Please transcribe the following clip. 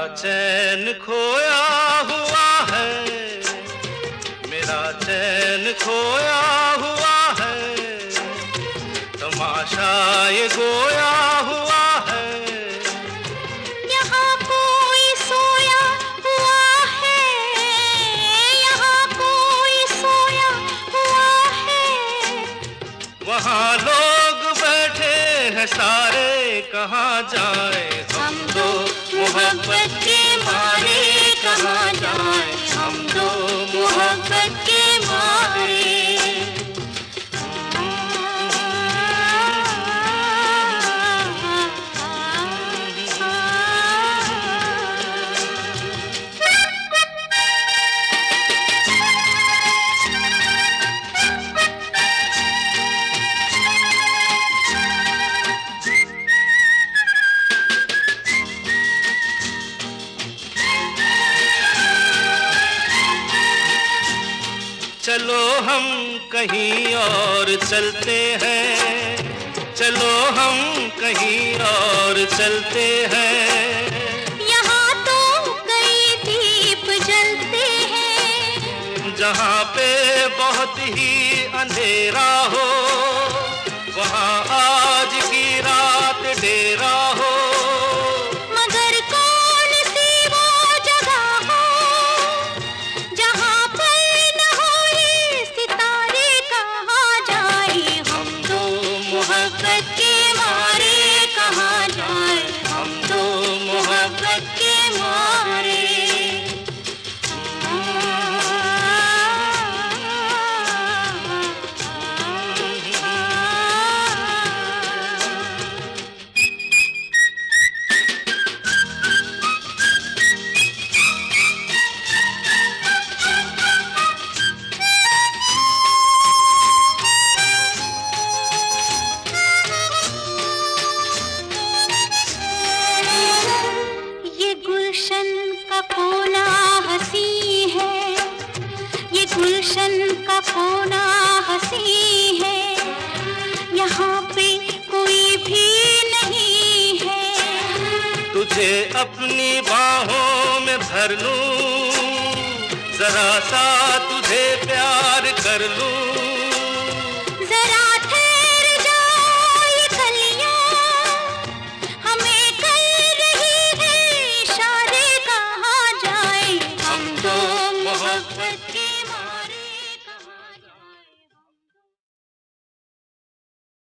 चैन खोया हुआ है, मेरा चैन खोया हुआ है, तमाशा ये गोया हुआ है। यहाँ कोई सोया हुआ है, यहाँ कोई सोया हुआ है। वहाँ लोग बैठे हैं सारे, कहाँ जाए हम दो मोहब्बत के मारे, कहाँ जाए हम दो मोहब्बत के मारे। चलो हम कहीं और चलते हैं, चलो हम कहीं और चलते हैं। यहाँ तो कई दीप जलते हैं, जहाँ पे बहुत ही अंधेरा हो, वहाँ आज की रात डेरा हो। मगर कौन सी वो जगह हो, जहाँ पर न हो ये सितारे, कहाँ जाए हम दो मोहब्बत के मारे, कहाँ जाए हम दो मोहब्बत के मारे। गुलशन का कोना हंसी है, ये गुलशन का कोना हंसी है, यहाँ पे कोई भी नहीं है। तुझे अपनी बाहों में भर लूं, जरा सा तुझे प्यार कर लूं।